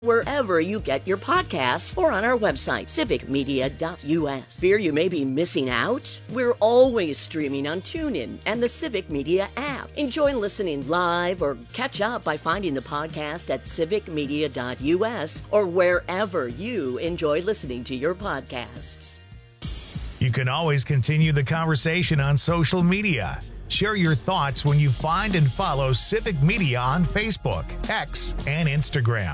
wherever you get your podcasts or on our website, civicmedia.us. Fear you may be missing out? We're always streaming on TuneIn and the Civic Media app. Enjoy listening live or catch up by finding the podcast at civicmedia.us or wherever you enjoy listening to your podcasts. You can always continue the conversation on social media. Share your thoughts when you find and follow Civic Media on Facebook, X, and Instagram.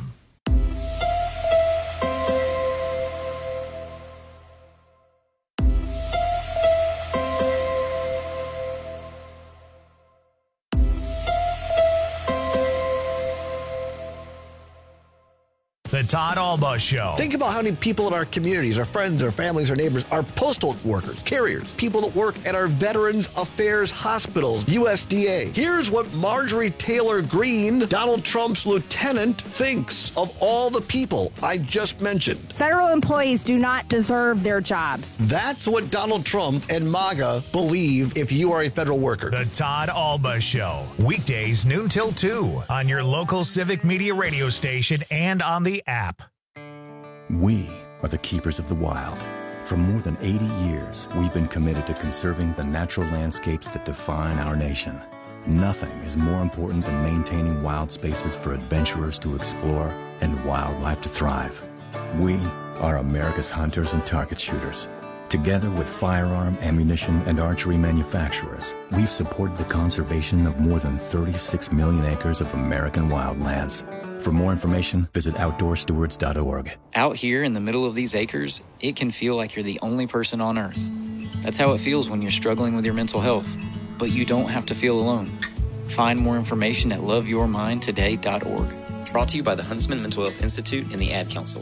The Todd Alba Show. Think about how many people in our communities, our friends, our families, our neighbors, are postal workers, carriers, people that work at our Veterans Affairs hospitals, USDA. Here's what Marjorie Taylor Greene, Donald Trump's lieutenant, thinks of all the people I just mentioned. Federal employees do not deserve their jobs. That's what Donald Trump and MAGA believe if you are a federal worker. The Todd Alba Show. Weekdays noon till 2 on your local Civic Media radio station and on the app. We are the keepers of the wild. For more than 80 years, we've been committed to conserving the natural landscapes that define our nation. Nothing is more important than maintaining wild spaces for adventurers to explore and wildlife to thrive. We are America's hunters and target shooters. Together with firearm, ammunition, and archery manufacturers, we've supported the conservation of more than 36 million acres of American wildlands. For more information, visit OutdoorStewards.org. Out here in the middle of these acres, it can feel like you're the only person on Earth. That's how it feels when you're struggling with your mental health. But you don't have to feel alone. Find more information at loveyourmindtoday.org. Brought to you by the Huntsman Mental Health Institute and the Ad Council.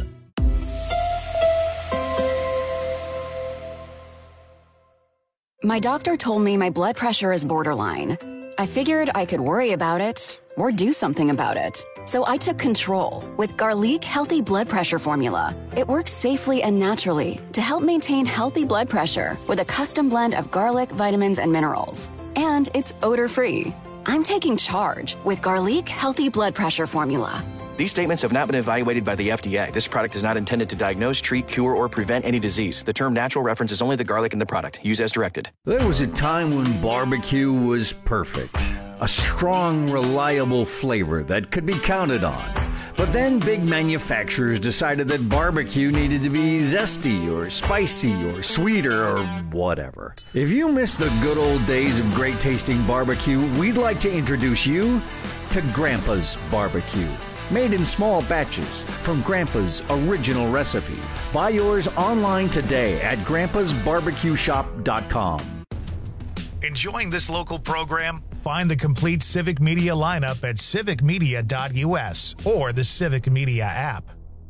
My doctor told me my blood pressure is borderline. I figured I could worry about it or do something about it. So I took control with Garlic Healthy Blood Pressure Formula. It works safely and naturally to help maintain healthy blood pressure with a custom blend of garlic, vitamins, and minerals. And it's odor-free. I'm taking charge with Garlic Healthy Blood Pressure Formula. These statements have not been evaluated by the FDA. This product is not intended to diagnose, treat, cure, or prevent any disease. The term natural references only the garlic in the product. Use as directed. There was a time when barbecue was perfect. A strong, reliable flavor that could be counted on. But then big manufacturers decided that barbecue needed to be zesty or spicy or sweeter or whatever. If you miss the good old days of great tasting barbecue, we'd like to introduce you to Grandpa's Barbecue. Made in small batches from Grandpa's original recipe. Buy yours online today at grandpasbarbecueshop.com. Enjoying this local program? Find the complete Civic Media lineup at civicmedia.us or the Civic Media app.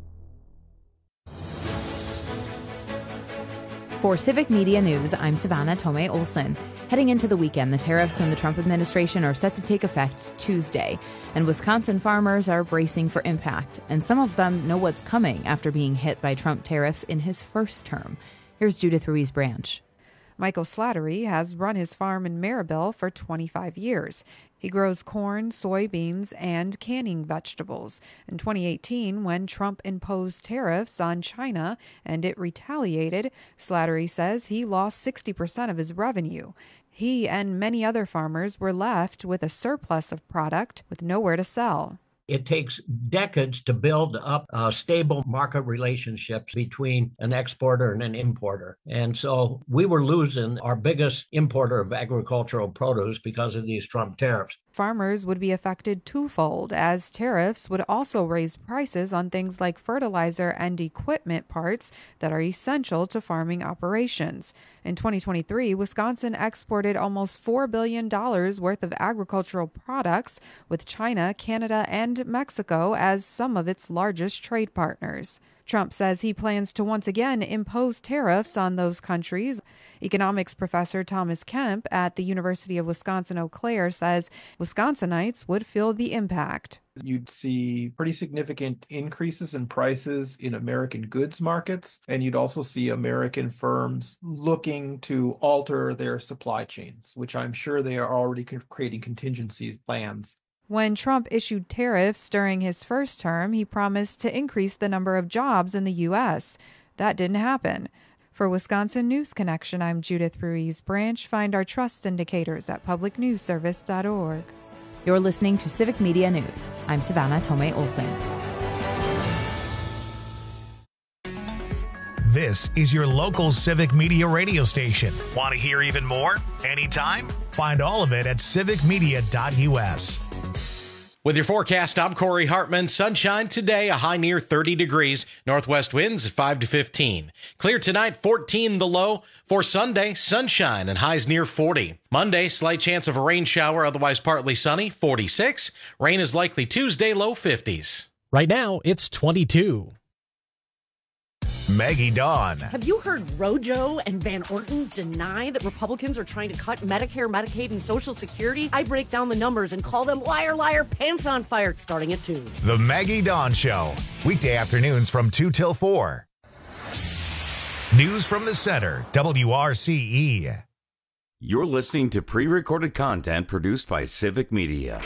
For Civic Media News, I'm Savannah Tomei Olson. Heading into the weekend, the tariffs from the Trump administration are set to take effect Tuesday, and Wisconsin farmers are bracing for impact, and some of them know what's coming after being hit by Trump tariffs in his first term. Here's Judith Ruiz Branch. Michael Slattery has run his farm in Maribel for 25 years. He grows corn, soybeans, and canning vegetables. In 2018, when Trump imposed tariffs on China and it retaliated, Slattery says he lost 60% of his revenue. He and many other farmers were left with a surplus of product with nowhere to sell. It takes decades to build up stable market relationships between an exporter and an importer. And so we were losing our biggest importer of agricultural produce because of these Trump tariffs. Farmers would be affected twofold, as tariffs would also raise prices on things like fertilizer and equipment parts that are essential to farming operations. In 2023, Wisconsin exported almost $4 billion worth of agricultural products, with China, Canada, and Mexico as some of its largest trade partners. Trump says he plans to once again impose tariffs on those countries. Economics professor Thomas Kemp at the University of Wisconsin-Eau Claire says Wisconsinites would feel the impact. You'd see pretty significant increases in prices in American goods markets, and you'd also see American firms looking to alter their supply chains, which I'm sure they are already creating contingency plans. When Trump issued tariffs during his first term, he promised to increase the number of jobs in the U.S. That didn't happen. For Wisconsin News Connection, I'm Judith Ruiz Branch. Find our trust indicators at publicnewsservice.org. You're listening to Civic Media News. I'm Savannah Tomei Olson. This is your local Civic Media radio station. Want to hear even more? Anytime? Find all of it at civicmedia.us. With your forecast, I'm Corey Hartman. Sunshine today, a high near 30 degrees. Northwest winds 5 to 15. Clear tonight, 14 the low. For Sunday, sunshine and highs near 40. Monday, slight chance of a rain shower, otherwise partly sunny, 46. Rain is likely Tuesday, low 50s. Right now, it's 22. Maggie Dawn. Have you heard Rojo and Van Orton deny that Republicans are trying to cut Medicare, Medicaid, and Social Security? I break down the numbers and call them liar, liar, pants on fire, starting at 2. The Maggie Dawn Show. Weekday afternoons from 2 till 4. News from the Center, WRCE. You're listening to pre-recorded content produced by Civic Media.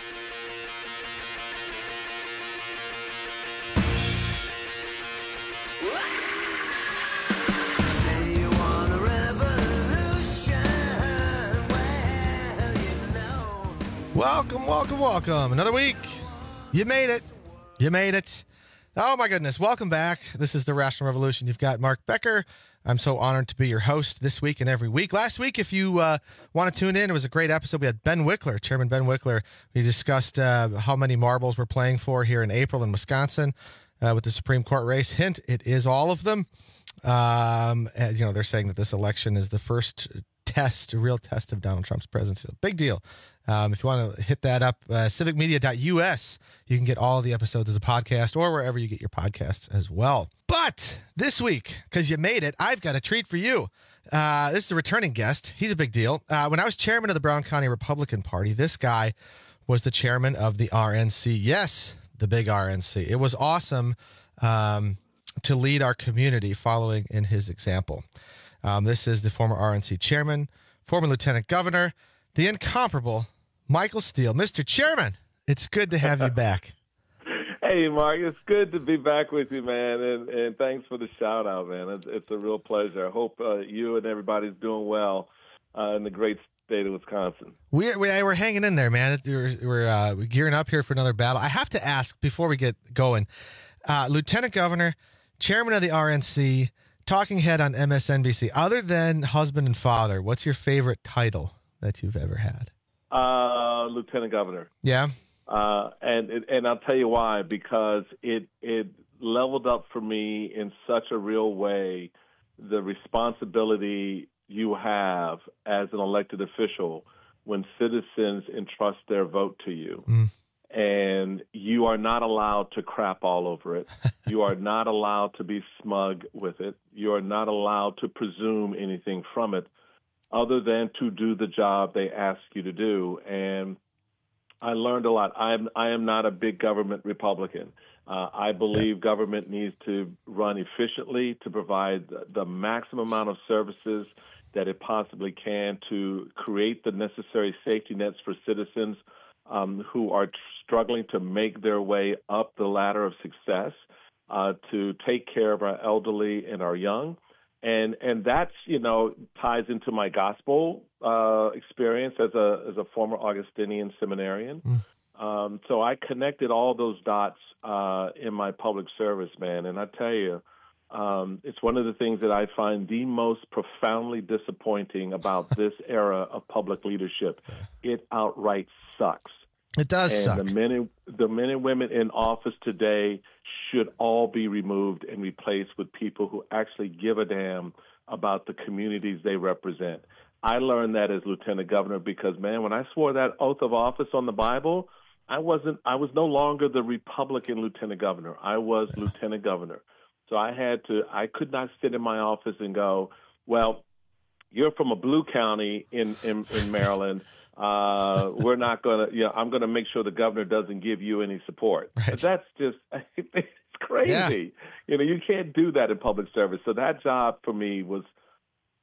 Welcome. Another week. You made it. Oh, my goodness. Welcome back. This is the Rational Revolution. You've got Mark Becker. I'm so honored to be your host this week and every week. Last week, if you want to tune in, it was a great episode. We had Ben Wickler, Chairman Ben Wickler. We discussed how many marbles we're playing for here in April in Wisconsin with the Supreme Court race. Hint, it is all of them. They're saying that this election is the first real test of Donald Trump's presidency. Big deal. If you want to hit that up, civicmedia.us, you can get all of the episodes as a podcast or wherever you get your podcasts as well. But this week, because you made it, I've got a treat for you. This is a returning guest. He's a big deal. When I was chairman of the Brown County Republican Party, this guy was the chairman of the RNC. Yes, the big RNC. It was awesome to lead our community following in his example. This is the former RNC chairman, former lieutenant governor, the incomparable Michael Steele. Mr. Chairman, it's good to have you back. Hey, Mark, it's good to be back with you, man, and thanks for the shout-out, man. It's a real pleasure. I hope you and everybody's doing well in the great state of Wisconsin. We're hanging in there, man. We're gearing up here for another battle. I have to ask, before we get going, Lieutenant Governor, Chairman of the RNC, talking head on MSNBC, other than husband and father, what's your favorite title that you've ever had? Lieutenant Governor. Yeah. And I'll tell you why, because it leveled up for me in such a real way the responsibility you have as an elected official when citizens entrust their vote to you. And you are not allowed to crap all over it. You are not allowed to be smug with it. You are not allowed to presume anything from it other than to do the job they ask you to do. And I learned a lot. I am not a big government Republican. I believe government needs to run efficiently to provide the maximum amount of services that it possibly can to create the necessary safety nets for citizens who are struggling to make their way up the ladder of success, to take care of our elderly and our young. And that's, ties into my gospel experience as a former Augustinian seminarian. So I connected all those dots in my public service, man. And I tell you, it's one of the things that I find the most profoundly disappointing about this era of public leadership. It outright sucks. It does and suck. The men and women in office today should all be removed and replaced with people who actually give a damn about the communities they represent. I learned that as lieutenant governor because, man, when I swore that oath of office on the Bible, I was no longer the Republican lieutenant governor. I was lieutenant governor. So I could not sit in my office and go, well, you're from a blue county in Maryland. We're not going to, I'm going to make sure the governor doesn't give you any support. Right. But that's just, it's crazy. Yeah. You can't do that in public service. So that job for me was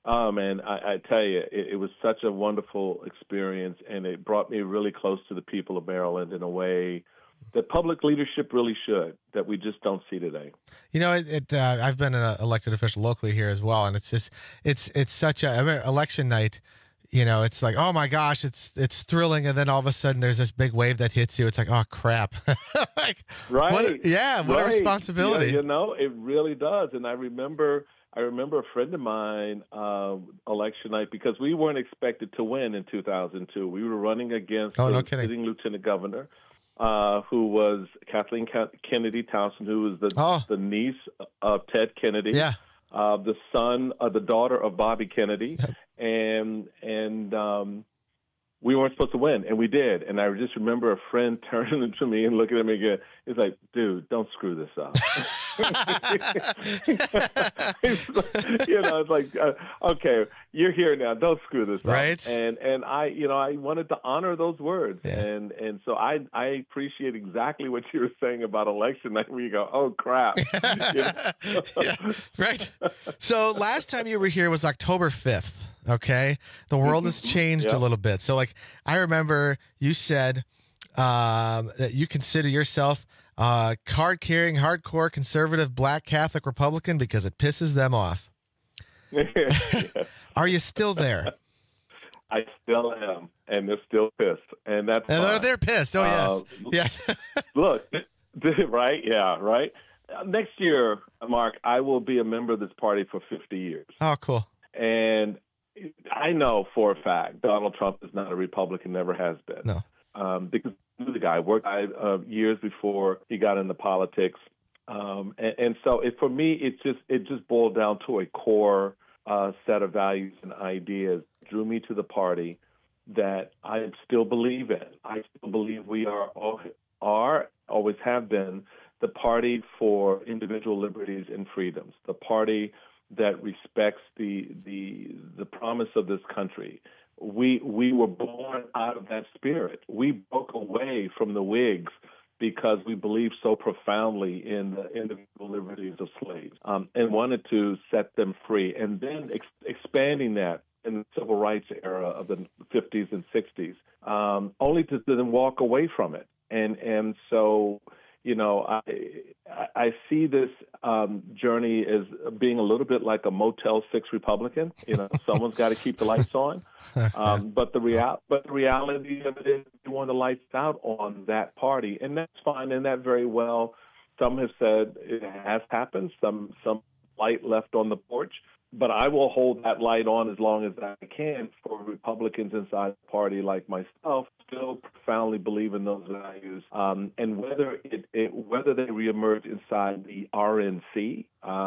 Oh, man, I tell you, it was such a wonderful experience, and it brought me really close to the people of Maryland in a way that public leadership really should, that we just don't see today. You know, I've been an elected official locally here as well, and it's just it's such a, I mean, election night. You know, it's like, oh my gosh, it's thrilling, and then all of a sudden there's this big wave that hits you. It's like, oh crap, like, right? What a responsibility. Yeah, you know, it really does. And I remember a friend of mine, election night, because we weren't expected to win in 2002. We were running against the sitting lieutenant governor, who was Kathleen Kennedy Townsend, who was the niece of Ted Kennedy. Yeah. The son of the daughter of Bobby Kennedy, and we weren't supposed to win, and we did. And I just remember a friend turning to me and looking at me again. He's like, "Dude, don't screw this up." You know, it's like, okay, you're here now. Don't screw this right. up. And I wanted to honor those words, and so I appreciate exactly what you were saying about election night, where you go, "Oh crap." Right. So last time you were here was October 5th. Okay. The world has changed a little bit. So like, I remember you said that you consider yourself card-carrying, hardcore, conservative, black Catholic Republican because it pisses them off. Are you still there? I still am, and they're still pissed, and that's fine. They're pissed. Oh, yes. Yes. Look, right? Yeah, right. Next year, Mark, I will be a member of this party for 50 years. Oh, cool. And I know for a fact Donald Trump is not a Republican, never has been. No. Because the guy worked years before he got into politics. And so for me, it just boiled down to a core set of values and ideas drew me to the party that I still believe in. I still believe we are always have been the party for individual liberties and freedoms, the party that respects the promise of this country. We were born out of that spirit. We broke away from the Whigs because we believed so profoundly in the individual liberties of slaves and wanted to set them free. And then expanding that in the civil rights era of the 50s and 60s, only to then walk away from it. And so, you know, I see this journey as being a little bit like a Motel 6 Republican. You know, someone's got to keep the lights on. But the reality of it is you want the lights out on that party, and that's fine, and that very well. Some have said it has happened. Some light left on the porch. But I will hold that light on as long as I can for Republicans inside the party like myself still profoundly believe in those values. And whether they reemerge inside the RNC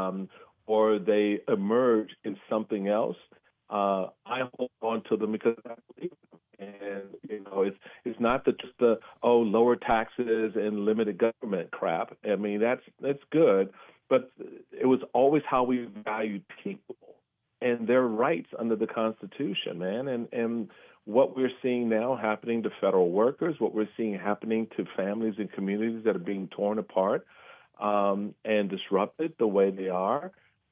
or they emerge in something else, I hold on to them because I believe in them. And, you know, it's not just the lower taxes and limited government crap. I mean, that's good. But it was always how we valued people and their rights under the Constitution, man. And what we're seeing now happening to federal workers, what we're seeing happening to families and communities that are being torn apart and disrupted the way they are.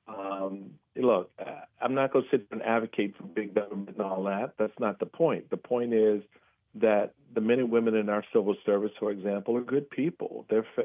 Look, I'm not going to sit and advocate for big government and all that. That's not the point. The point is that the men and women in our civil service, for example, are good people.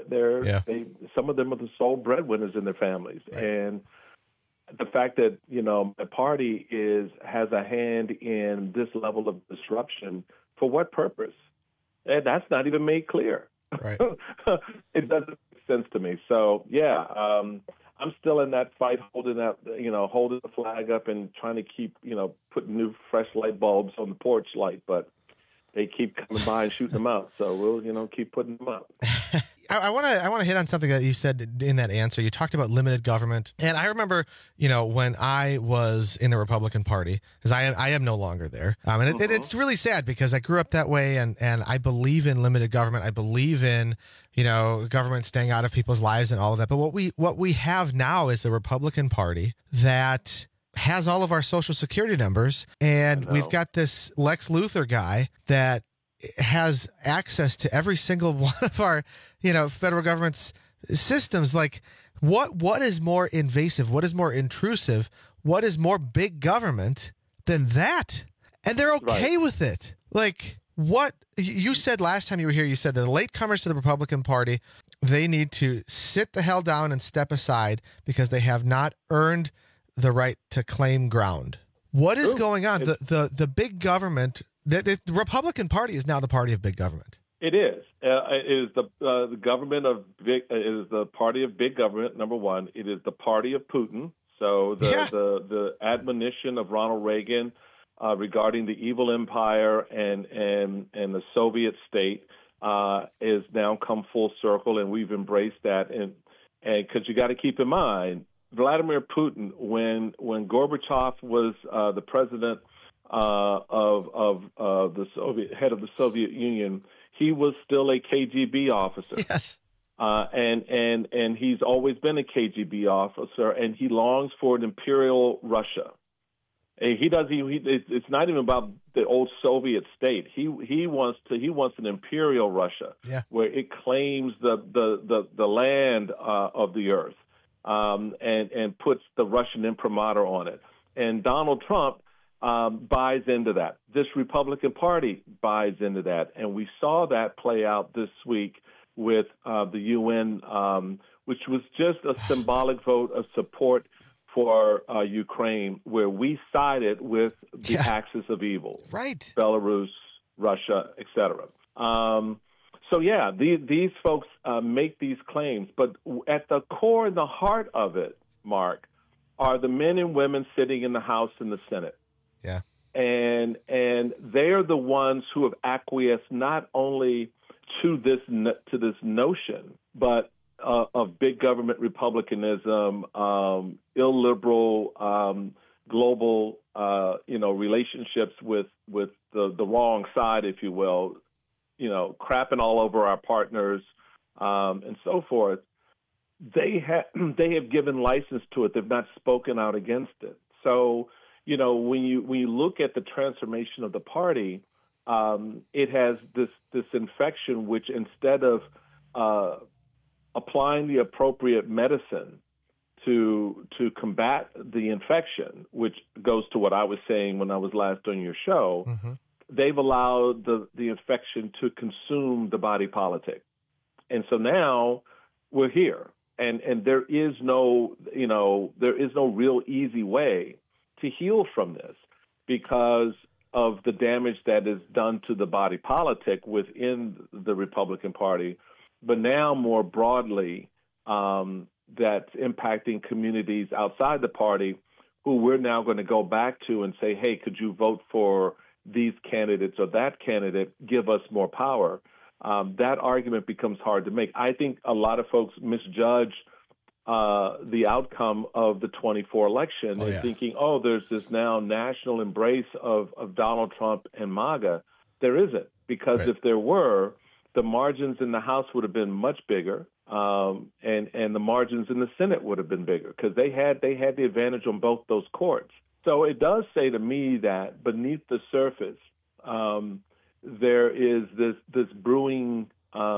Some of them are the sole breadwinners in their families. Right. And the fact that, you know, the party has a hand in this level of disruption, for what purpose? And that's not even made clear. Right. It doesn't make sense to me. So, I'm still in that fight, holding the flag up and trying to keep, putting new fresh light bulbs on the porch light, but they keep coming by and shooting them out. So we'll, keep putting them up. I want to hit on something that you said in that answer. You talked about limited government. And I remember, when I was in the Republican Party, because I am no longer there. And it's really sad because I grew up that way and I believe in limited government. I believe in, government staying out of people's lives and all of that. But what we have now is a Republican Party that has all of our Social Security numbers, and we've got this Lex Luthor guy that has access to every single one of our, federal government's systems. Like, what is more invasive? What is more intrusive? what is more big government than that? And they're okay with it. Like, what you said last time you were here, you said that the latecomers to the Republican Party, they need to sit the hell down and step aside because they have not earned the right to claim ground. What is going on? The big government, the Republican Party is now the party of big government. It is. It is the government of big. It is the party of big government. Number one, it is the party of Putin. So the admonition of Ronald Reagan regarding the evil empire and the Soviet state is now come full circle, and we've embraced that. And because you got to keep in mind, Vladimir Putin, when Gorbachev was the president of the Soviet head of the Soviet Union, he was still a KGB officer. Yes. And he's always been a KGB officer, and he longs for an imperial Russia. And it's not even about the old Soviet state. He wants an imperial Russia, where it claims the land of the earth, and puts the Russian imprimatur on it. And Donald Trump buys into that. This Republican Party buys into that, and we saw that play out this week with the UN, which was just a symbolic vote of support for Ukraine, where we sided with the axis of evil, right? Belarus, Russia, etc. These folks make these claims, but at the core and the heart of it, Mark, are the men and women sitting in the House and the Senate. Yeah. And they're the ones who have acquiesced not only to this notion, but of big government republicanism, illiberal global relationships with the wrong side, if you will, crapping all over our partners and so forth. They have given license to it. They've not spoken out against it. So, when you look at the transformation of the party, it has this infection, which instead of applying the appropriate medicine to combat the infection, which goes to what I was saying when I was last on your show, they've allowed the infection to consume the body politic. And so now we're here. And there is no real easy way to heal from this because of the damage that is done to the body politic within the Republican Party, but now more broadly, that's impacting communities outside the party who we're now going to go back to and say, hey, could you vote for these candidates or that candidate, give us more power? That argument becomes hard to make. I think a lot of folks misjudge the outcome of the 24 election and thinking, there's this now national embrace of Donald Trump and MAGA. There isn't, because if there were, the margins in the House would have been much bigger, and the margins in the Senate would have been bigger because they had the advantage on both those courts. So it does say to me that beneath the surface, there is this brewing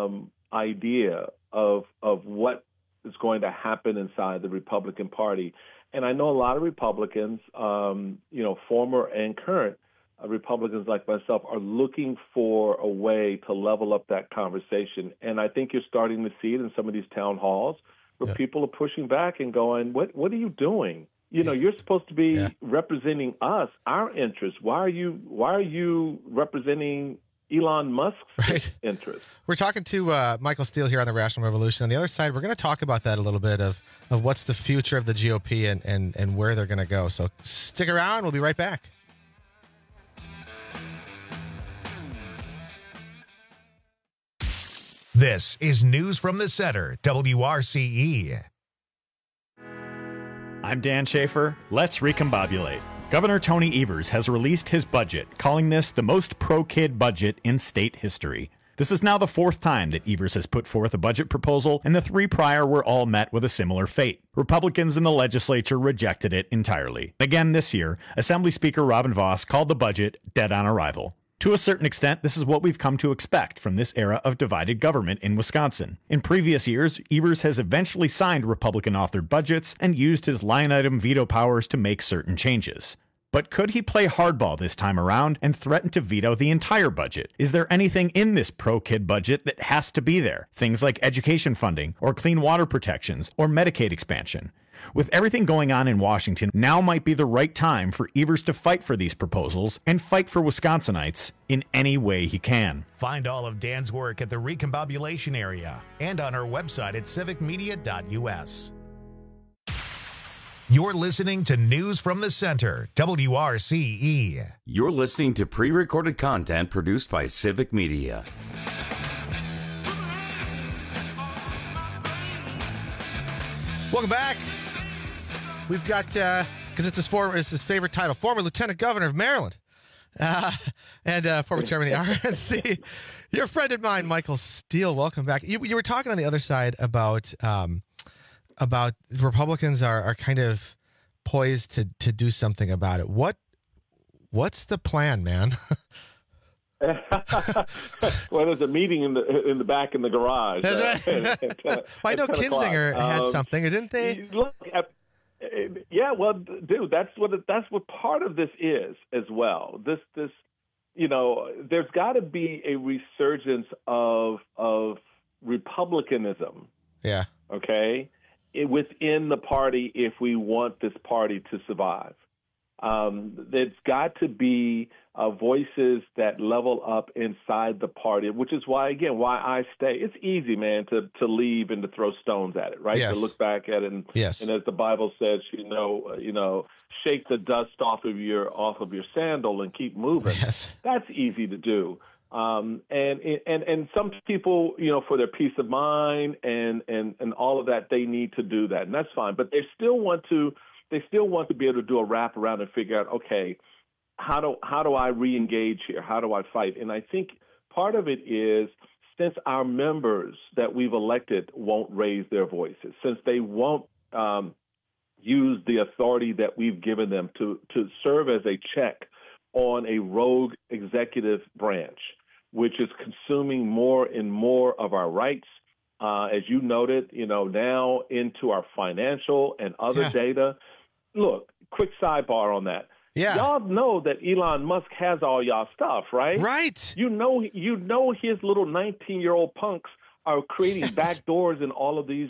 idea of what is going to happen inside the Republican Party. And I know a lot of Republicans, former and current Republicans like myself, are looking for a way to level up that conversation. And I think you're starting to see it in some of these town halls where people are pushing back and going, what are you doing? You're supposed to be representing us, our interests. Why are you representing Elon Musk's interests? We're talking to Michael Steele here on the Rational Revolution. On the other side, we're going to talk about that a little bit of what's the future of the GOP and where they're going to go. So stick around. We'll be right back. This is News from the Center, WRCE. I'm Dan Schaefer. Let's recombobulate. Governor Tony Evers has released his budget, calling this the most pro-kid budget in state history. This is now the fourth time that Evers has put forth a budget proposal, and the three prior were all met with a similar fate. Republicans in the legislature rejected it entirely. Again this year, Assembly Speaker Robin Vos called the budget dead on arrival. To a certain extent, this is what we've come to expect from this era of divided government in Wisconsin. In previous years, Evers has eventually signed Republican-authored budgets and used his line-item veto powers to make certain changes. But could he play hardball this time around and threaten to veto the entire budget? Is there anything in this pro-kid budget that has to be there? Things like education funding, or clean water protections, or Medicaid expansion. With everything going on in Washington, now might be the right time for Evers to fight for these proposals and fight for Wisconsinites in any way he can. Find all of Dan's work at the Recombobulation area and on our website at civicmedia.us. You're listening to News from the Center, WRCE. You're listening to pre-recorded content produced by Civic Media. Welcome back. We've got, because it's his favorite title, former Lieutenant Governor of Maryland and former chairman of the RNC. Your friend of mine, Michael Steele. Welcome back. You were talking on the other side about Republicans are kind of poised to do something about it. What's the plan, man? Well, there's a meeting in the back in the garage. Well, I know Kinzinger had something, didn't they? Look, yeah, well, dude, that's what part of this is as well. This there's got to be a resurgence of republicanism. Yeah. Okay. Within the party, if we want this party to survive, there's got to be voices that level up inside the party, which is why I stay. It's easy, man, to leave and to throw stones at it, right? Yes. To look back at it, and as the Bible says, shake the dust off of your sandal and keep moving. Yes. That's easy to do. And some people, for their peace of mind and all of that, they need to do that, and that's fine. But they still want to be able to do a wrap around and figure out, okay, how do I re-engage here? How do I fight? And I think part of it is, since our members that we've elected won't raise their voices, since they won't use the authority that we've given them to serve as a check on a rogue executive branch, which is consuming more and more of our rights, as you noted, now into our financial and other data. Look, quick sidebar on that. Yeah. Y'all know that Elon Musk has all y'all stuff, right? Right. You know his little 19-year-old punks are creating back doors in all of these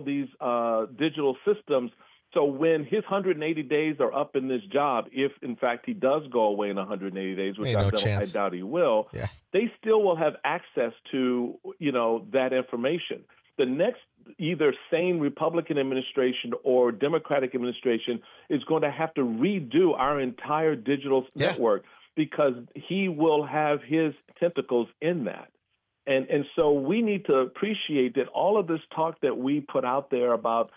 digital systems. So when his 180 days are up in this job, if in fact he does go away in 180 days, which I doubt he will, they still will have access to that information. The next either sane Republican administration or Democratic administration is going to have to redo our entire digital network, because he will have his tentacles in that. And so we need to appreciate that all of this talk that we put out there about,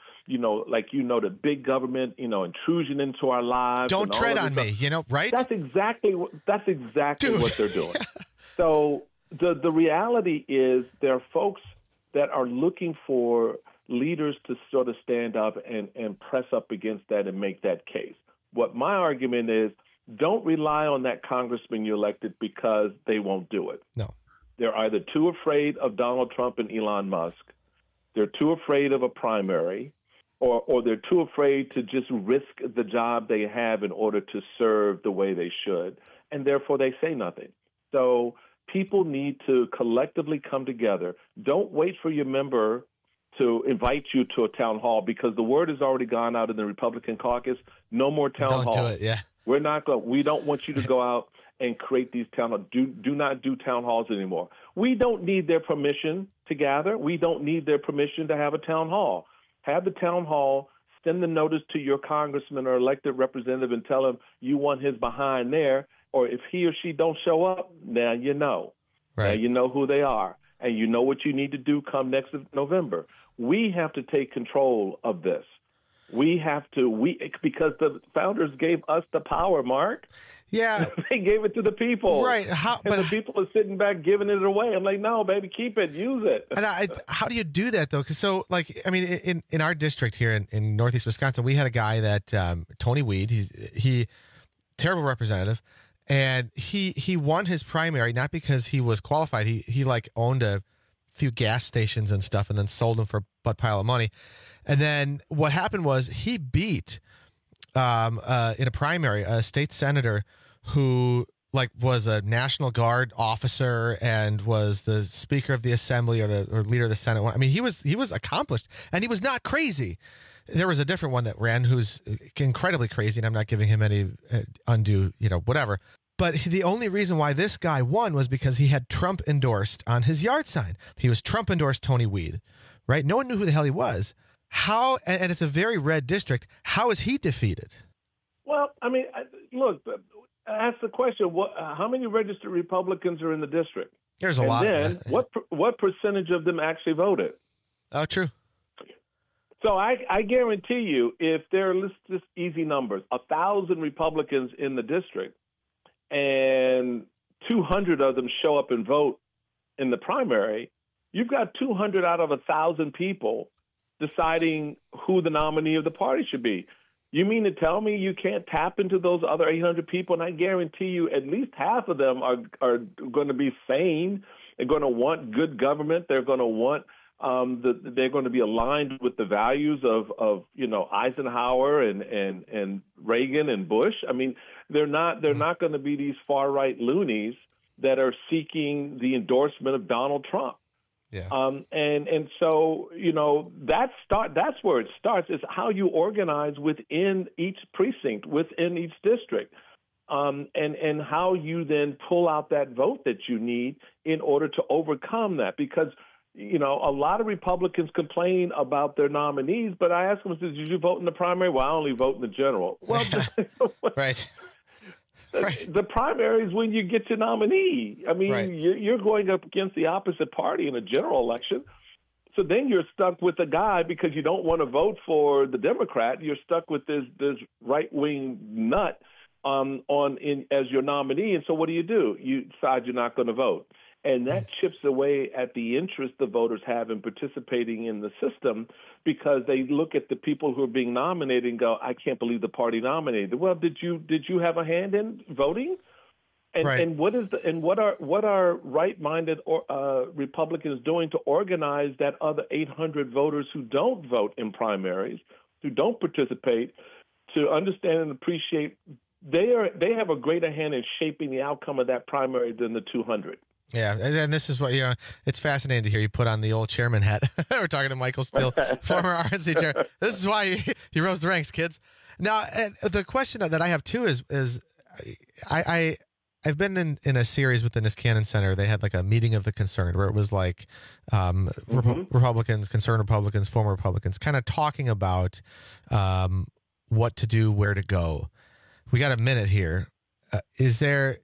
the big government, intrusion into our lives. Don't tread on me, right? That's exactly what they're doing. So the reality is there are folks that are looking for leaders to sort of stand up and press up against that and make that case. What my argument is, don't rely on that congressman you elected, because they won't do it. No. They're either too afraid of Donald Trump and Elon Musk, they're too afraid of a primary, or they're too afraid to just risk the job they have in order to serve the way they should, and therefore they say nothing. So people need to collectively come together. Don't wait for your member to invite you to a town hall, because the word has already gone out in the Republican caucus. No more town halls. Don't do it, yeah. We don't want you to go out and create these town halls. Do not do town halls anymore. We don't need their permission to gather. We don't need their permission to have a town hall. Have the town hall, send the notice to your congressman or elected representative and tell him you want his behind there. Or if he or she don't show up, now you know. Right. Now you know who they are, and you know what you need to do come next November. We have to take control of this. Because the founders gave us the power, Mark. Yeah. They gave it to the people. Right. But the people are sitting back giving it away. I'm like, no, baby, keep it, use it. And how do you do that, though? Because in our district here in Northeast Wisconsin, we had a guy that, Tony Weed, he terrible representative. And he won his primary, not because he was qualified. He like owned a few gas stations and stuff and then sold them for a butt pile of money. And then what happened was he beat in a primary a state senator who like was a National Guard officer and was the Speaker of the Assembly or leader of the Senate. I mean, he was accomplished and he was not crazy. There was a different one that ran who's incredibly crazy, and I'm not giving him any undue, whatever. But the only reason why this guy won was because he had Trump endorsed on his yard sign. He was Trump endorsed Tony Weed, right? No one knew who the hell he was. How, and it's a very red district, how is he defeated? Well, I mean, look, ask the question, how many registered Republicans are in the district? There's a lot. And then what percentage of them actually voted? Oh, true. So I guarantee you, if there are just easy numbers, 1,000 Republicans in the district and 200 of them show up and vote in the primary, you've got 200 out of 1,000 people deciding who the nominee of the party should be. You mean to tell me you can't tap into those other 800 people? And I guarantee you at least half of them are going to be sane. They're going to want good government. They're going to want they're going to be aligned with the values of Eisenhower and Reagan and Bush. I mean, they're not going to be these far right loonies that are seeking the endorsement of Donald Trump. Yeah. And so that's where it starts, is how you organize within each precinct, within each district. And how you then pull out that vote that you need in order to overcome that. Because a lot of Republicans complain about their nominees, but I ask them, did you vote in the primary? Well, I only vote in the general. Well, right. The primary is when you get your nominee. I mean, right. You're going up against the opposite party in a general election. So then you're stuck with a guy because you don't want to vote for the Democrat. You're stuck with this right-wing nut as your nominee. And so what do? You decide you're not going to vote. And that chips away at the interest the voters have in participating in the system, because they look at the people who are being nominated and go, I can't believe the party nominated. Well, did you have a hand in voting? And right. And what are right-minded Republicans doing to organize that other 800 voters who don't vote in primaries, who don't participate, to understand and appreciate they have a greater hand in shaping the outcome of that primary than the 200. Yeah, and this is what, it's fascinating to hear you put on the old chairman hat. We're talking to Michael Steele, former RNC chair. This is why he rose the ranks, kids. Now, the question that I have, too, is I've been in a series with the Niskanen Center. They had like a meeting of the concerned where it was like Republicans, concerned Republicans, former Republicans, kind of talking about what to do, where to go. We got a minute here. Is there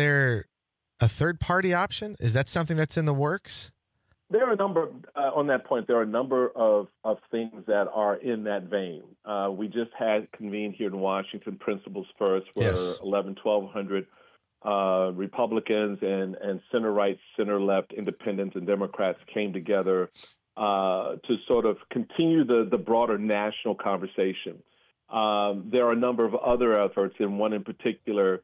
a third-party option? Is that something that's in the works? There are a number, on that point, there are a number of things that are in that vein. We just had convened here in Washington Principles First, where 1,200 Republicans and center-right, center-left independents and Democrats came together to sort of continue the broader national conversation. There are a number of other efforts, and one in particular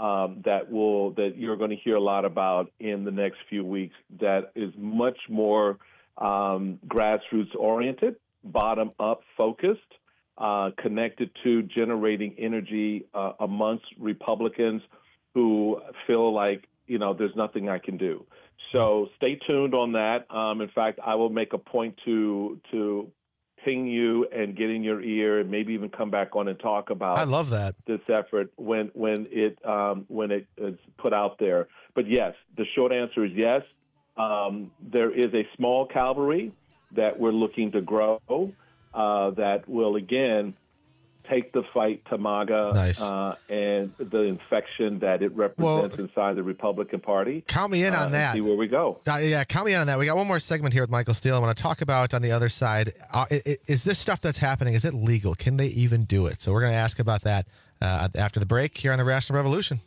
that you're going to hear a lot about in the next few weeks, that is much more grassroots oriented, bottom up focused, connected to generating energy amongst Republicans who feel like, there's nothing I can do. So stay tuned on that. In fact, I will make a point to ping you and get in your ear, and maybe even come back on and talk about. I love that, this effort when it is put out there. But yes, the short answer is yes. There is a small cavalry that we're looking to grow that will again take the fight to MAGA. Nice. And the infection that it represents inside the Republican Party. Count me in on that. See where we go. Count me in on that. We got one more segment here with Michael Steele. I want to talk about on the other side. Is this stuff that's happening, is it legal? Can they even do it? So we're going to ask about that after the break here on the Rational Revolution.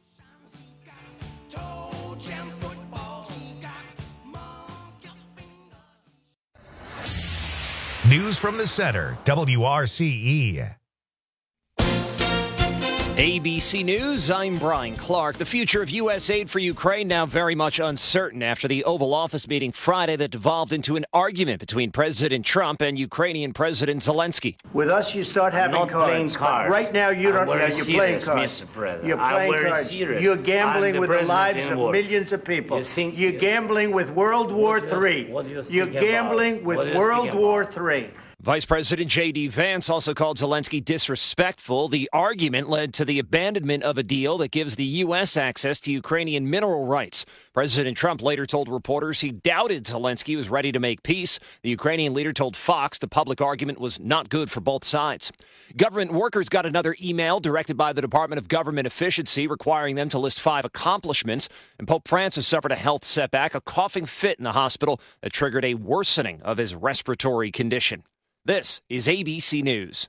News from the Center, WRCE. ABC News, I'm Brian Clark. The future of U.S. aid for Ukraine now very much uncertain after the Oval Office meeting Friday that devolved into an argument between President Trump and Ukrainian President Zelensky. With us, you start having cards. But right now, you don't. You're playing cards. You're playing cards. You're gambling with the lives of millions of people. You're gambling with World War III. You're gambling with World War III. Vice President J.D. Vance also called Zelensky disrespectful. The argument led to the abandonment of a deal that gives the U.S. access to Ukrainian mineral rights. President Trump later told reporters he doubted Zelensky was ready to make peace. The Ukrainian leader told Fox the public argument was not good for both sides. Government workers got another email directed by the Department of Government Efficiency requiring them to list 5 accomplishments. And Pope Francis suffered a health setback, a coughing fit in the hospital that triggered a worsening of his respiratory condition. This is ABC News.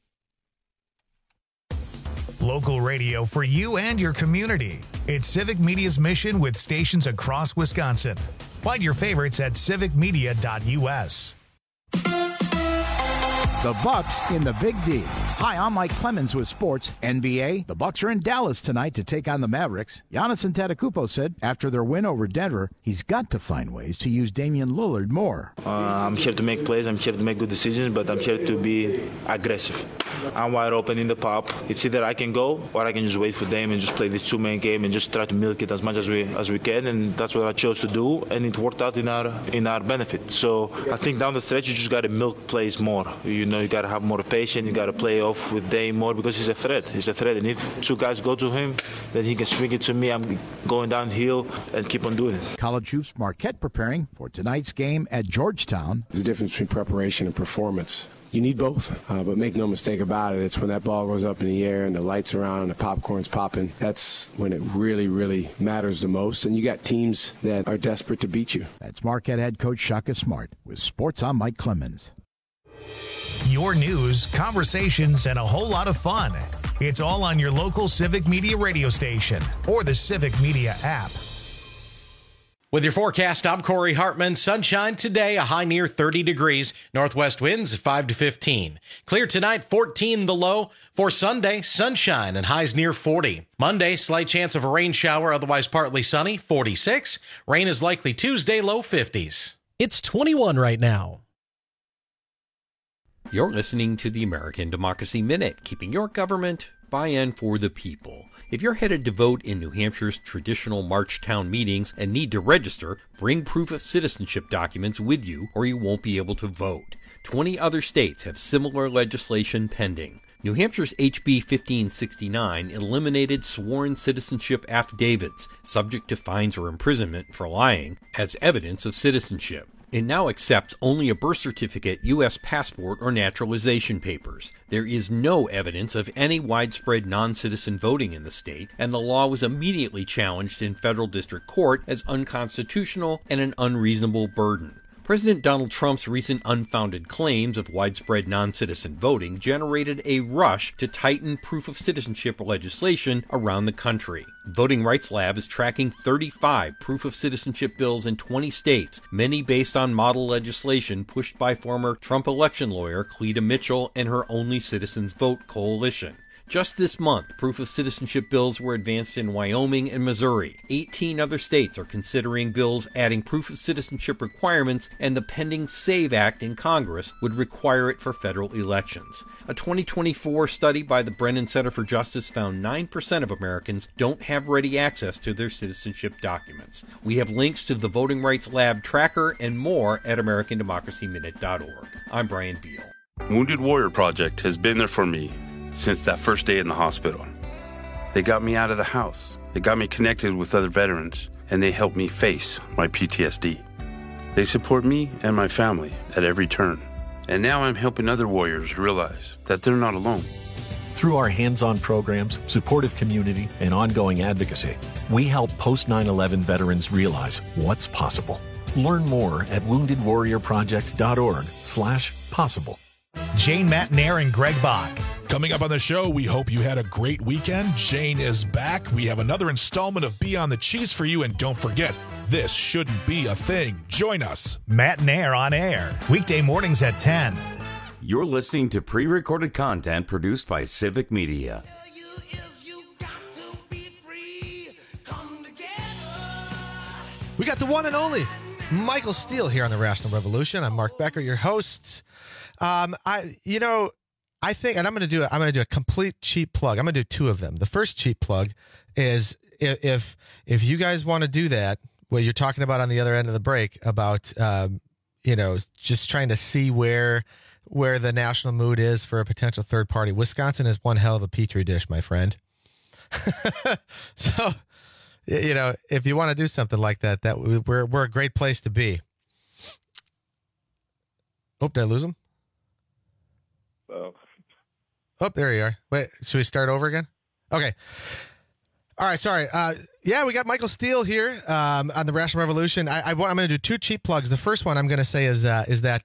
Local radio for you and your community. It's Civic Media's mission with stations across Wisconsin. Find your favorites at civicmedia.us. The Bucks in the Big D. Hi, I'm Mike Clemens with Sports. NBA, the Bucks are in Dallas tonight to take on the Mavericks. Giannis Antetokounmpo said after their win over Denver, he's got to find ways to use Damian Lillard more. I'm here to make plays. I'm here to make good decisions, but I'm here to be aggressive. I'm wide open in the pop. It's either I can go or I can just wait for Dame and just play this two-man game and just try to milk it as much as we can, and that's what I chose to do, and it worked out in our benefit. So I think down the stretch you just got to milk plays more. You got to have more patience. You got to play off with Dame more because he's a threat. He's a threat, and if 2 guys go to him, then he can swing it to me. I'm going downhill and keep on doing it. College hoops Marquette preparing for tonight's game at Georgetown. There's a difference between preparation and performance. You need both, but make no mistake about it. It's when that ball goes up in the air and the lights are on and the popcorn's popping. That's when it really, really matters the most. And you got teams that are desperate to beat you. That's Marquette head coach Shaka Smart with Sports. I'm Mike Clemens. Your news, conversations, and a whole lot of fun. It's all on your local Civic Media radio station or the Civic Media app. With your forecast, I'm Corey Hartman. Sunshine today, a high near 30 degrees. Northwest winds 5 to 15. Clear tonight, 14 the low. For Sunday, sunshine and highs near 40. Monday, slight chance of a rain shower, otherwise partly sunny, 46. Rain is likely Tuesday, low 50s. It's 21 right now. You're listening to the American Democracy Minute, keeping your government by and for the people. If you're headed to vote in New Hampshire's traditional March town meetings and need to register, bring proof of citizenship documents with you or you won't be able to vote. 20 other states have similar legislation pending. New Hampshire's HB 1569 eliminated sworn citizenship affidavits, subject to fines or imprisonment for lying, as evidence of citizenship. It now accepts only a birth certificate, U.S. passport, or naturalization papers. There is no evidence of any widespread non-citizen voting in the state, and the law was immediately challenged in federal district court as unconstitutional and an unreasonable burden. President Donald Trump's recent unfounded claims of widespread non-citizen voting generated a rush to tighten proof of citizenship legislation around the country. Voting Rights Lab is tracking 35 proof of citizenship bills in 20 states, many based on model legislation pushed by former Trump election lawyer Cleta Mitchell and her Only Citizens Vote coalition. Just this month, proof of citizenship bills were advanced in Wyoming and Missouri. 18 other states are considering bills adding proof of citizenship requirements, and the pending SAVE Act in Congress would require it for federal elections. A 2024 study by the Brennan Center for Justice found 9% of Americans don't have ready access to their citizenship documents. We have links to the Voting Rights Lab tracker and more at AmericanDemocracyMinute.org. I'm Brian Beal. Wounded Warrior Project has been there for me since that first day in the hospital. They got me out of the house. They got me connected with other veterans, and they helped me face my PTSD. They support me and my family at every turn. And now I'm helping other warriors realize that they're not alone. Through our hands-on programs, supportive community, and ongoing advocacy, we help post-9/11 veterans realize what's possible. Learn more at woundedwarriorproject.org/possible. Jane Matnair and Greg Bach. Coming up on the show, we hope you had a great weekend. Jane is back. We have another installment of Beyond the Cheese for you, and don't forget, this shouldn't be a thing. Join us. Matnair on air, weekday mornings at 10. You're listening to pre-recorded content produced by Civic Media. We got the one and only Michael Steele here on the Rational Revolution. I'm Mark Becker, your host. I think, and I'm going to do a complete cheap plug. I'm going to do two of them. The first cheap plug is if you guys want to do that, what you're talking about on the other end of the break about, just trying to see where the national mood is for a potential third party. Wisconsin is one hell of a petri dish, my friend. So, if you want to do something like that, we're a great place to be. Oh, did I lose him? Oh, there you are. Wait, should we start over again? Okay. All right, sorry. We got Michael Steele here on the Rational Revolution. I'm going to do two cheap plugs. The first one I'm going to say is that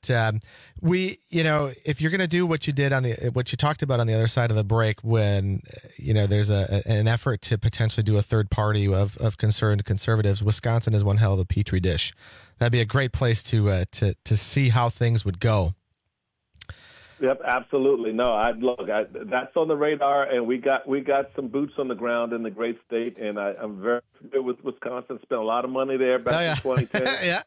if you're going to do what you did what you talked about on the other side of the break, when there's an effort to potentially do a third party of concerned conservatives, Wisconsin is one hell of a petri dish. That'd be a great place to see how things would go. Yep, absolutely. No, that's on the radar, and we got some boots on the ground in the great state, and I'm very familiar with Wisconsin. Spent a lot of money there back in 2010. Yeah.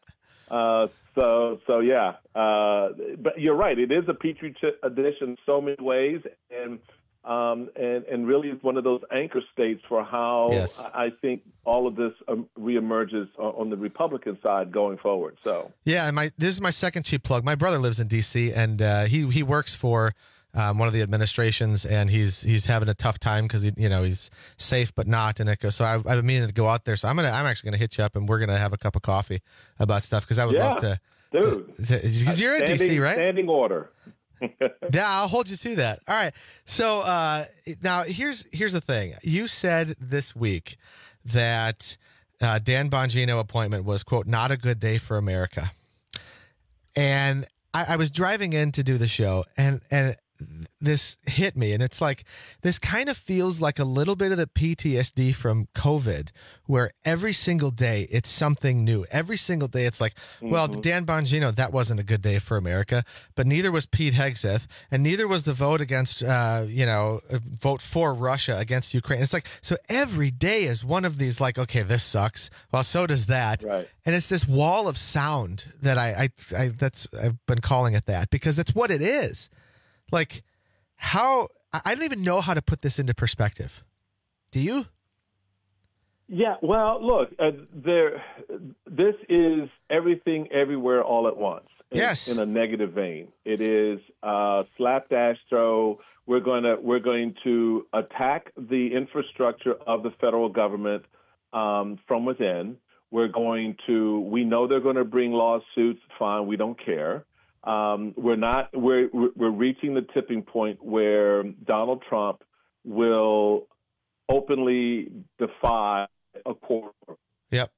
But you're right. It is a petri dish in so many ways, and really it's one of those anchor states for how I think all of this reemerges on the Republican side going forward. So this is my second cheap plug. My brother lives in D.C. and he works for one of the administrations, and he's having a tough time because he's safe but not, and it goes. So I've been meaning to go out there. So I'm actually gonna hit you up, and we're gonna have a cup of coffee about stuff because I would love to. Dude, because you're in D.C., right? Standing order. Yeah, I'll hold you to that. All right. So now here's the thing. You said this week that Dan Bongino appointment was, quote, not a good day for America. And I was driving in to do the show, and this hit me, and it's like, this kind of feels like a little bit of the PTSD from COVID, where every single day it's something new. Every single day it's like, well, Dan Bongino, that wasn't a good day for America, but neither was Pete Hegseth, and neither was the vote against, vote for Russia against Ukraine. It's like, so every day is one of these, like, okay, this sucks. Well, so does that. Right. And it's this wall of sound that I've been calling it that, because that's what it is. Like, I don't even know how to put this into perspective. Do you? Yeah, well, look, this is everything, everywhere, all at once. In a negative vein. It is slapdash throw. We're going to attack the infrastructure of the federal government from within. We know they're going to bring lawsuits. Fine, we don't care. We're reaching the tipping point where Donald Trump will openly defy a court. Yep.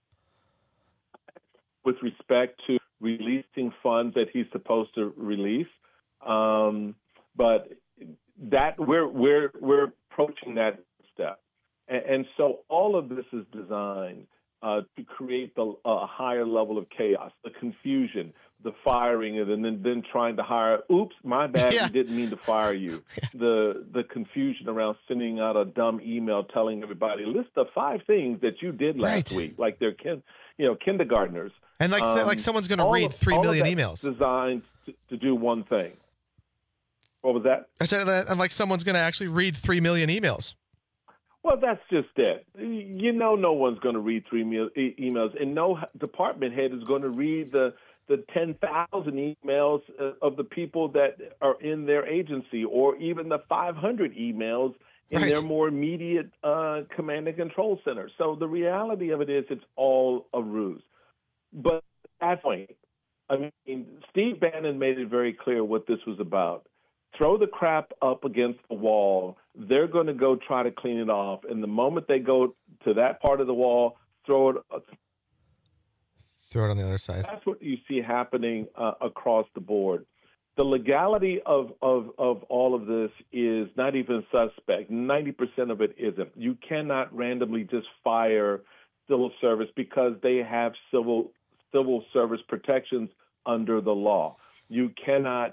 With respect to releasing funds that he's supposed to release, but that we're approaching that step, and so all of this is designed to create a higher level of chaos, the confusion, the firing, and then trying to hire. Oops, my bad. We didn't mean to fire you. The confusion around sending out a dumb email telling everybody, list the 5 things that you did last week, like they're kindergartners. And like someone's going to read 3 million emails. Designed to do one thing. What was that? I said that, and like someone's going to actually read 3 million emails. Well, that's just it. No one's going to read 3 emails, and no department head is going to read the 10,000 emails of the people that are in their agency, or even the 500 emails in their more immediate command and control center. So the reality of it is it's all a ruse. But at that point, Steve Bannon made it very clear what this was about. Throw the crap up against the wall. They're going to go try to clean it off. And the moment they go to that part of the wall, throw it on the other side. That's what you see happening across the board. The legality of all of this is not even suspect. 90% of it isn't. You cannot randomly just fire civil service because they have civil service protections under the law. You cannot,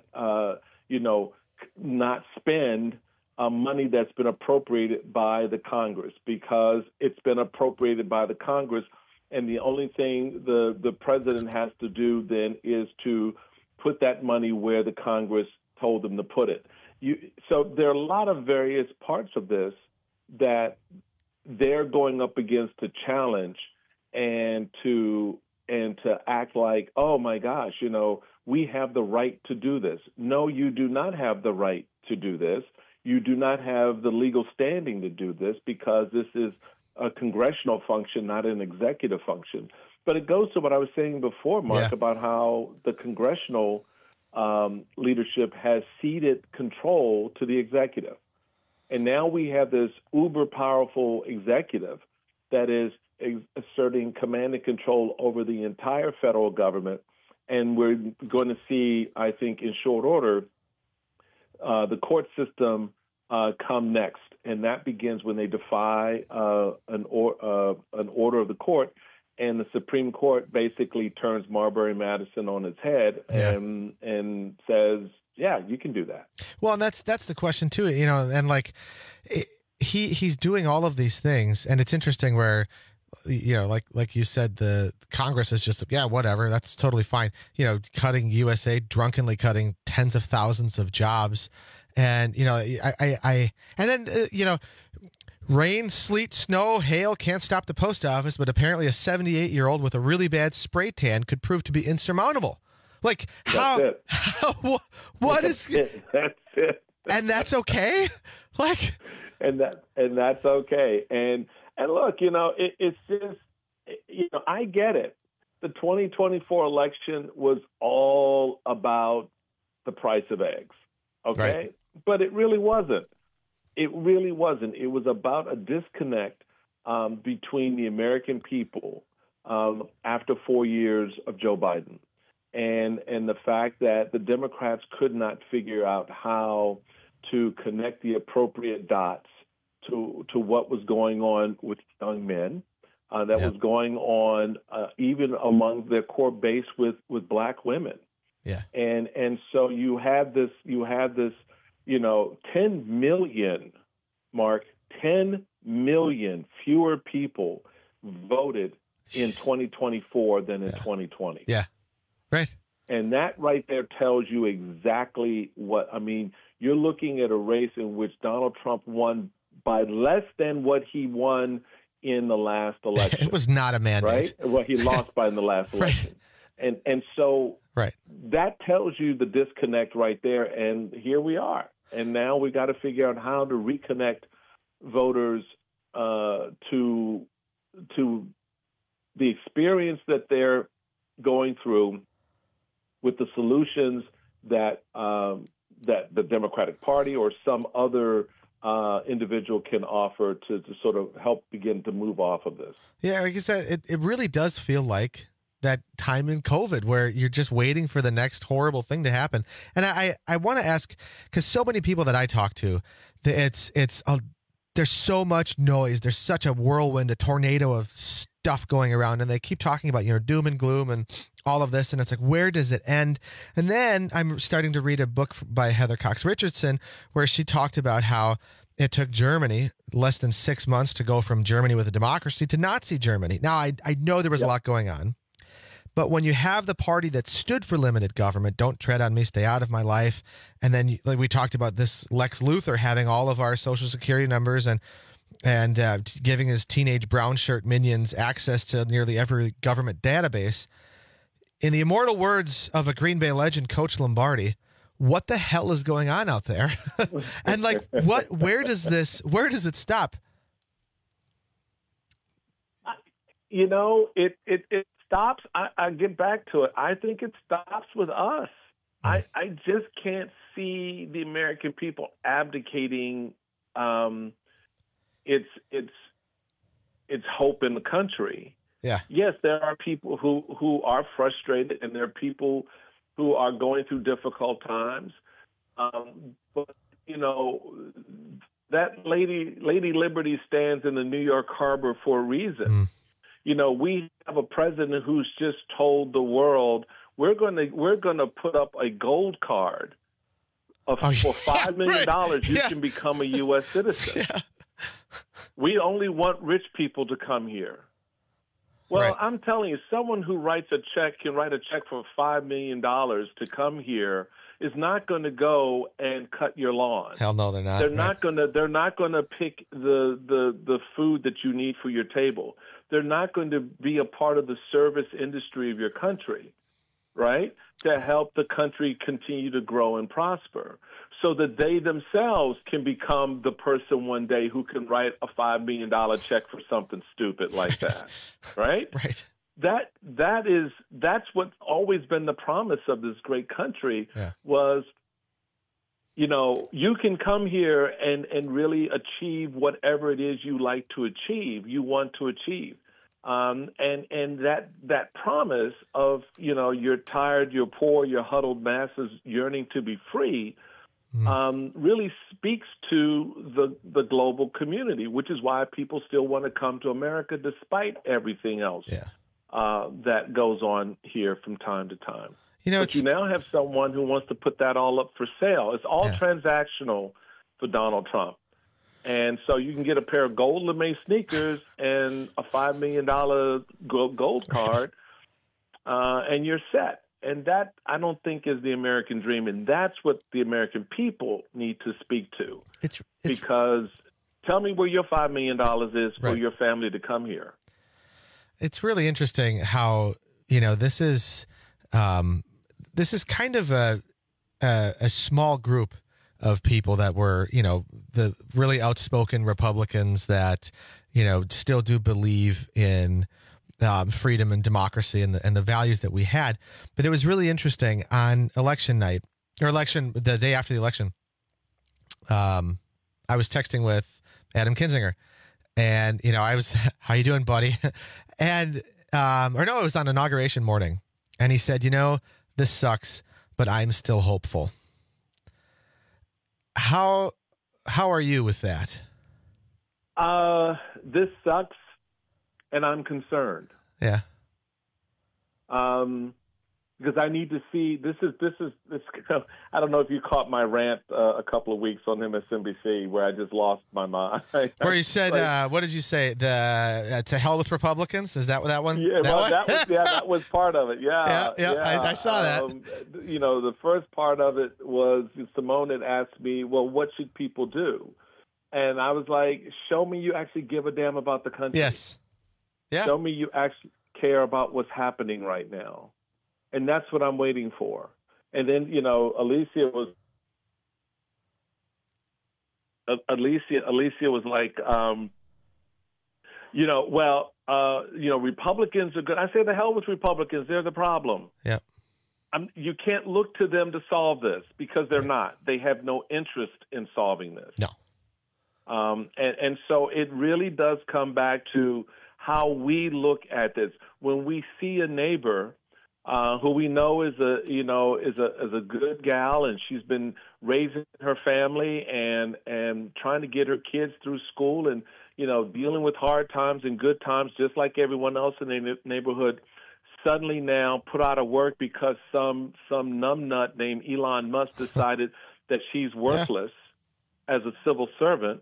not spend money that's been appropriated by the Congress because it's been appropriated by the Congress. and the only thing the president has to do then is to put that money where the Congress told them to put it. So there are a lot of various parts of this that they're going up against to challenge and to act like, oh my gosh, we have the right to do this. No, you do not have the right to do this. You do not have the legal standing to do this because this is a congressional function, not an executive function. But it goes to what I was saying before, Mark, about how the congressional leadership has ceded control to the executive. And now we have this uber powerful executive that is asserting command and control over the entire federal government. And we're going to see, I think, in short order, the court system come next. And that begins when they defy an order of the court. And the Supreme Court basically turns Marbury Madison on its head and says, yeah, you can do that. Well, and that's the question too, and he's doing all of these things, and it's interesting where, like you said, the Congress is just, whatever, that's totally fine. Cutting USA, drunkenly cutting tens of thousands of jobs. And, rain, sleet, snow, hail can't stop the post office, but apparently a 78-year-old with a really bad spray tan could prove to be insurmountable. Like, what is it? That's it. And that's okay? Like, and that's okay. And look, it's just, I get it. The 2024 election was all about the price of eggs. Okay. Right. But it really wasn't. It really wasn't. It was about a disconnect between the American people after 4 years of Joe Biden and the fact that the Democrats could not figure out how to connect the appropriate dots to what was going on with young men, was going on even among their core base with black women. Yeah. And so you had this 10 million, Mark, 10 million fewer people voted in 2024 than in 2020. Yeah. Right. And that right there tells you exactly what, you're looking at a race in which Donald Trump won by less than what he won in the last election. It was not a mandate. Right? Well, he lost by in the last election. Right. And so that tells you the disconnect right there. And here we are. And now we got to figure out how to reconnect voters to the experience that they're going through with the solutions that the Democratic Party or some other individual can offer to sort of help begin to move off of this. Yeah, like I said, it really does feel like that time in COVID where you're just waiting for the next horrible thing to happen. And I want to ask, because so many people that I talk to, there's so much noise. There's such a whirlwind, a tornado of stuff going around, and they keep talking about, doom and gloom and all of this. And it's like, where does it end? And then I'm starting to read a book by Heather Cox Richardson where she talked about how it took Germany less than 6 months to go from Germany with a democracy to Nazi Germany. Now, I know there was a lot going on. But when you have the party that stood for limited government, don't tread on me, stay out of my life, and then like we talked about this Lex Luthor having all of our Social Security numbers and giving his teenage brown shirt minions access to nearly every government database. In the immortal words of a Green Bay legend, Coach Lombardi, what the hell is going on out there? And like, where does it stop? It stops. I get back to it. I think it stops with us. I just can't see the American people abdicating its hope in the country. Yeah. Yes, there are people who are frustrated, and there are people who are going through difficult times. But that Lady Liberty stands in the New York Harbor for a reason. We have a president who's just told the world we're going to put up a gold card for $5 million. You can become a U.S. citizen. Yeah. We only want rich people to come here. Well, Right. I'm telling you, someone who writes a check can write a check for $5 million to come here is not going to go and cut your lawn. Hell no, they're not. They're right. not going to. They're not going to pick the food that you need for your table. They're not going to be a part of the service industry of your country, right? To help the country continue to grow and prosper, so that they themselves can become the person one day who can write a $5 million check for something stupid like that, right? Right. That's what's always been the promise of this great country was, you can come here and really achieve whatever it is you like to achieve, you want to achieve. And that promise of, you're tired, you're poor, you're huddled masses yearning to be free, really speaks to the global community, which is why people still want to come to America despite everything else that goes on here from time to time. But you now have someone who wants to put that all up for sale. It's all transactional for Donald Trump. And so you can get a pair of gold lame sneakers and a $5 million gold card, and you're set. And that, I don't think, is the American dream. And that's what the American people need to speak to. Because tell me where your $5 million is for your family to come here. It's really interesting how, this is kind of a small group of people that were, the really outspoken Republicans that, still do believe in freedom and democracy and the values that we had. But it was really interesting on election night the day after the election. I was texting with Adam Kinzinger, and, I was, how you doing, buddy? And, it was on inauguration morning. And he said, this sucks, but I'm still hopeful. How are you with that? This sucks, and I'm concerned. Yeah. Because I need to see this. I don't know if you caught my rant a couple of weeks on MSNBC where I just lost my mind. Where you said, what did you say? To hell with Republicans? Is that one? Yeah, that was part of it. Yeah. I saw that. The first part of it was Simone had asked me, well, what should people do? And I was like, show me you actually give a damn about the country. Yes. Yeah. Show me you actually care about what's happening right now. And that's what I'm waiting for. And then, Alicia was like, Republicans are good. I say the hell with Republicans. They're the problem. Yeah. You can't look to them to solve this because they're not. They have no interest in solving this. No. And so it really does come back to how we look at this. When we see a neighbor who we know is a good gal, and she's been raising her family and trying to get her kids through school, and dealing with hard times and good times just like everyone else in the neighborhood, suddenly now put out of work because some numbnut named Elon Musk decided that she's worthless as a civil servant,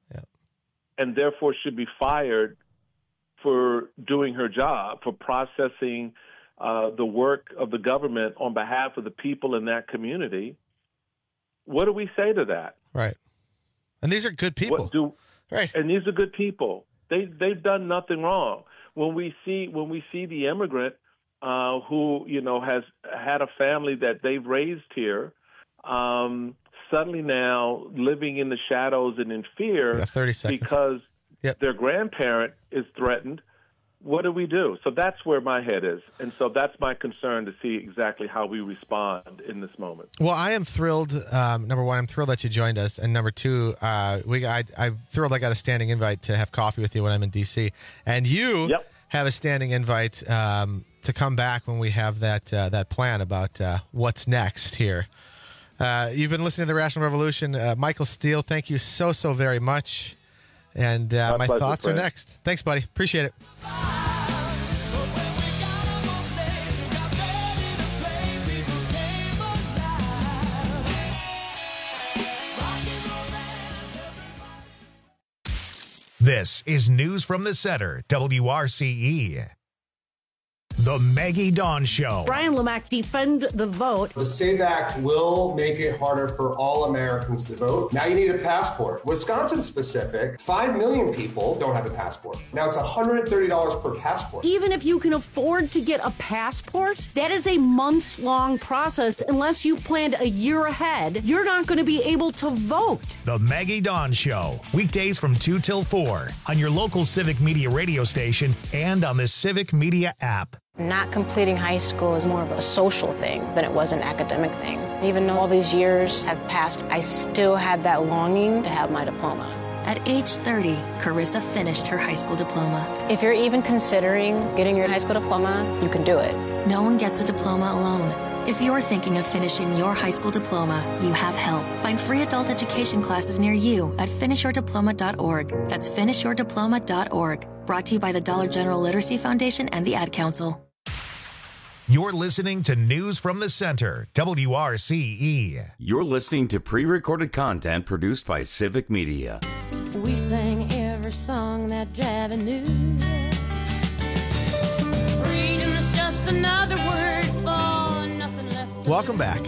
and therefore should be fired for doing her job, for processing the work of the government on behalf of the people in that community. What do we say to that? Right. And these are good people. Right. And these are good people. They've done nothing wrong. When we see the immigrant who has had a family that they've raised here, suddenly now living in the shadows and in fear 30 seconds. Because their grandparent is threatened. What do we do? So that's where my head is. And so that's my concern, to see exactly how we respond in this moment. Well, I am thrilled. Number one, I'm thrilled that you joined us. And number two, I'm thrilled I got a standing invite to have coffee with you when I'm in D.C. And you have a standing invite to come back when we have that plan about what's next here. You've been listening to The Rational Revolution. Michael Steele, thank you so very much. And my pleasure, thoughts friend. are next. Thanks, buddy. Appreciate it. This is News from the Center, WRCE. The Maggie Dawn Show. Brian Lemack, defend the vote. The SAVE Act will make it harder for all Americans to vote. Now you need a passport. Wisconsin specific, 5 million people don't have a passport. Now it's $130 per passport. Even if you can afford to get a passport, that is a months-long process. Unless you planned a year ahead, you're not going to be able to vote. The Maggie Dawn Show. Weekdays from 2 till 4 on your local Civic Media radio station and on the Civic Media app. Not completing high school is more of a social thing than it was an academic thing. Even though all these years have passed, I still had that longing to have my diploma. At age 30, Carissa finished her high school diploma. If you're even considering getting your high school diploma, you can do it. No one gets a diploma alone. If you're thinking of finishing your high school diploma, you have help. Find free adult education classes near you at finishyourdiploma.org. That's finishyourdiploma.org. Brought to you by the Dollar General Literacy Foundation and the Ad Council. You're listening to News from the Center, WRCE. You're listening to pre-recorded content produced by Civic Media. We sang every song that Javi knew. Freedom is just another word for nothing left. Welcome back.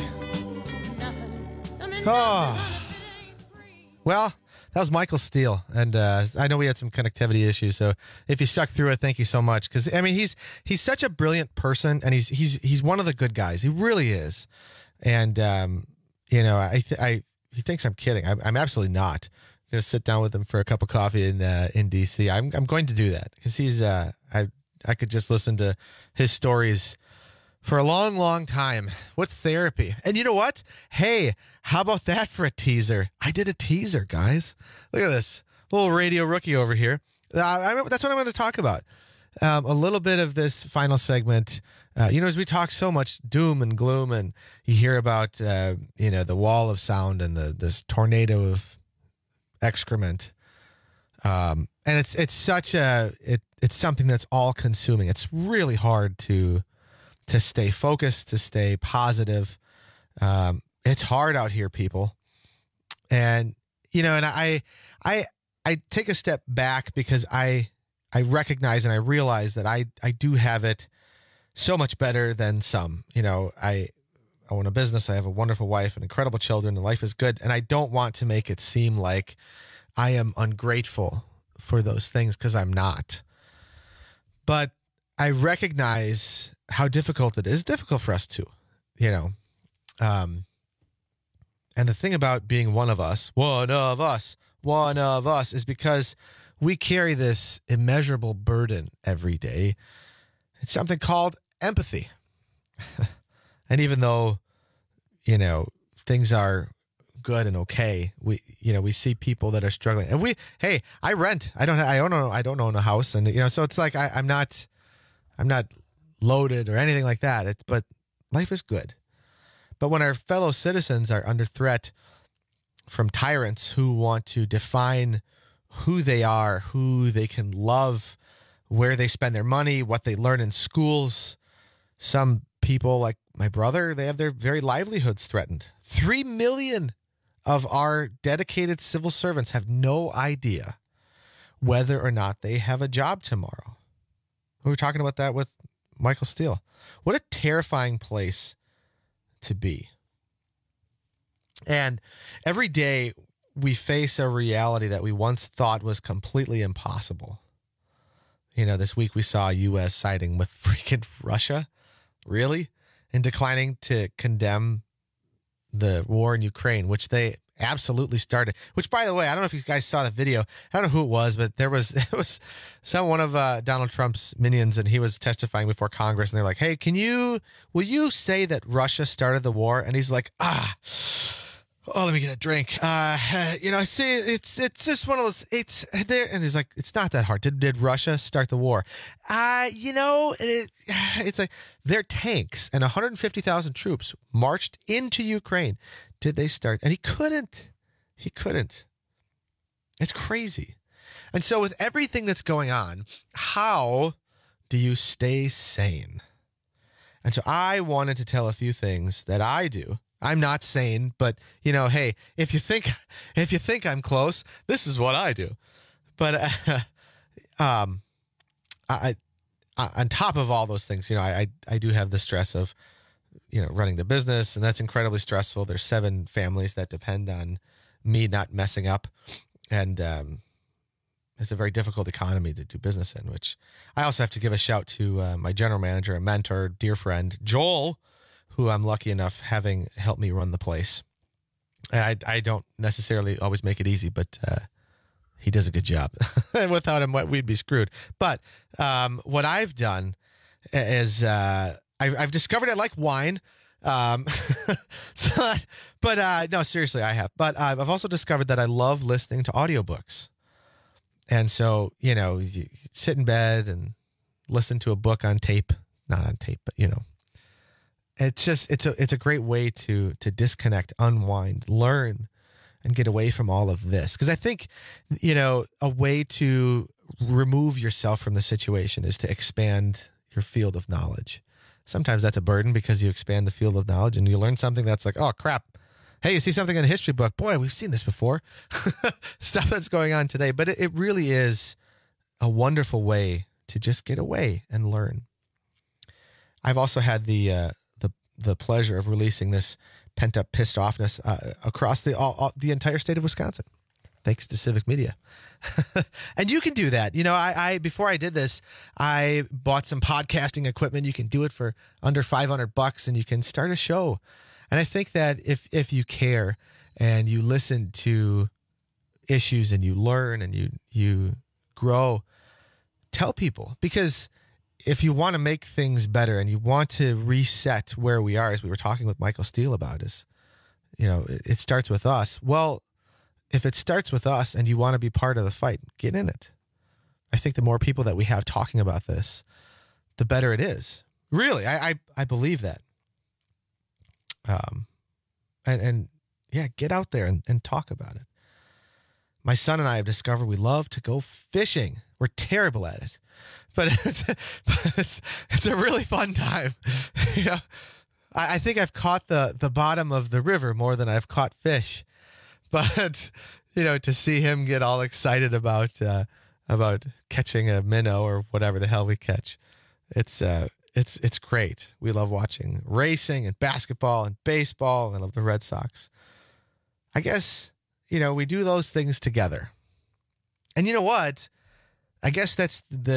Oh. Well, that was Michael Steele, and I know we had some connectivity issues, so if you stuck through it, thank you so much. Because I mean, he's such a brilliant person, and he's one of the good guys. He really is, and you know, he thinks I'm kidding. I'm absolutely not. I'm gonna sit down with him for a cup of coffee in DC. I'm going to do that because he's I could just listen to his stories for a long, long time. What's therapy? And you know what? Hey, how about that for a teaser? I did a teaser, guys. Look at this. Little radio rookie over here. That's what I'm going to talk about. A little bit of this final segment. You know, as we talk so much doom and gloom, and you hear about, you know, the wall of sound and this tornado of excrement. And it's such it's something that's all consuming. It's really hard to stay focused, to stay positive. It's hard out here, people. And, you know, and I take a step back because I recognize and I realize that I do have it so much better than some. You know, I own a business. I have a wonderful wife and incredible children, and life is good. And I don't want to make it seem like I am ungrateful for those things, because I'm not. But I recognize how difficult it is. Difficult for us too, you know. And the thing about being one of us is because we carry this immeasurable burden every day. It's something called empathy. And even though, you know, things are good and okay, we see people that are struggling. And I rent. I don't own a house, and you know, so it's like I'm not loaded or anything like that. But life is good. But when our fellow citizens are under threat from tyrants who want to define who they are, who they can love, where they spend their money, what they learn in schools, some people like my brother, they have their very livelihoods threatened. 3 million of our dedicated civil servants have no idea whether or not they have a job tomorrow. We were talking about that with Michael Steele. What a terrifying place to be. And every day we face a reality that we once thought was completely impossible. You know, this week we saw U.S. siding with freaking Russia. Really? And declining to condemn the war in Ukraine, which they absolutely started. Which, by the way, I don't know if you guys saw the video. I don't know who it was, but it was one of Donald Trump's minions, and he was testifying before Congress, and they're like, "Hey, will you say that Russia started the war?" And he's like, let me get a drink. You know, see, it's just one of those. It's there, and he's like, "It's not that hard. Did Russia start the war?" You know, it's like their tanks and 150,000 troops marched into Ukraine. Did they start? And he couldn't. It's crazy. And so with everything that's going on, how do you stay sane? And so I wanted to tell a few things that I do. I'm not sane, but you know, hey, if you think I'm close, this is what I do. But on top of all those things, I do have the stress of, running the business, and that's incredibly stressful. There's 7 families that depend on me not messing up. And it's a very difficult economy to do business in, which I also have to give a shout to my general manager, a mentor, dear friend, Joel, who I'm lucky enough having helped me run the place. And I don't necessarily always make it easy, but he does a good job. And without him, we'd be screwed. But what I've done is I've discovered I like wine. No, seriously, I have. But I've also discovered that I love listening to audiobooks. And so, you sit in bed and listen to a book on tape, not on tape, but it's a great way to disconnect, unwind, learn, and get away from all of this. Because I think, a way to remove yourself from the situation is to expand your field of knowledge. Sometimes that's a burden because you expand the field of knowledge and you learn something that's like, oh, crap. Hey, you see something in a history book. Boy, we've seen this before. Stuff that's going on today. But it really is a wonderful way to just get away and learn. I've also had the pleasure of releasing this pent-up pissed offness across the entire state of Wisconsin, thanks to Civic Media. And you can do that. I before I did this, I bought some podcasting equipment. You can do it for under $500 and you can start a show. And I think that if you care and you listen to issues and you learn and you grow, tell people. Because if you want to make things better and you want to reset where we are, as we were talking with Michael Steele about, it starts with us. Well, if it starts with us and you want to be part of the fight, get in it. I think the more people that we have talking about this, the better it is. Really, I believe that. Get out there and talk about it. My son and I have discovered we love to go fishing. We're terrible at it, but it's a really fun time. I think I've caught the bottom of the river more than I've caught fish. But, to see him get all excited about catching a minnow or whatever the hell we catch, it's great. We love watching racing and basketball and baseball. I love the Red Sox. I guess, we do those things together. And you know what? I guess it's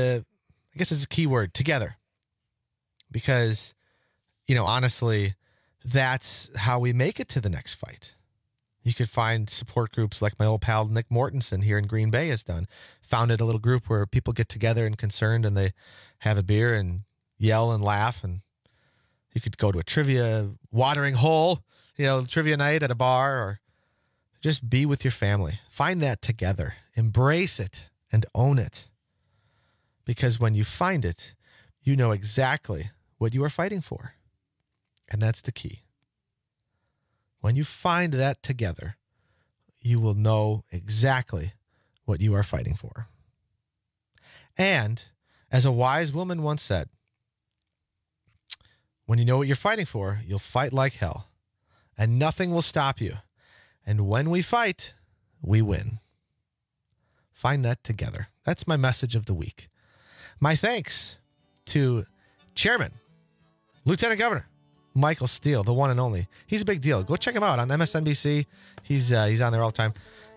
a key word, together. Because, honestly, that's how we make it to the next fight. You could find support groups like my old pal Nick Mortensen here in Green Bay has done. Founded a little group where people get together and concerned and they have a beer and yell and laugh. And you could go to a trivia watering hole, trivia night at a bar, or just be with your family. Find that together. Embrace it and own it. Because when you find it, you know exactly what you are fighting for. And that's the key. When you find that together, you will know exactly what you are fighting for. And as a wise woman once said, when you know what you're fighting for, you'll fight like hell, and nothing will stop you. And when we fight, we win. Find that together. That's my message of the week. My thanks to Chairman, Lieutenant Governor Michael Steele, the one and only. He's a big deal. Go check him out on MSNBC. He's on there all the time.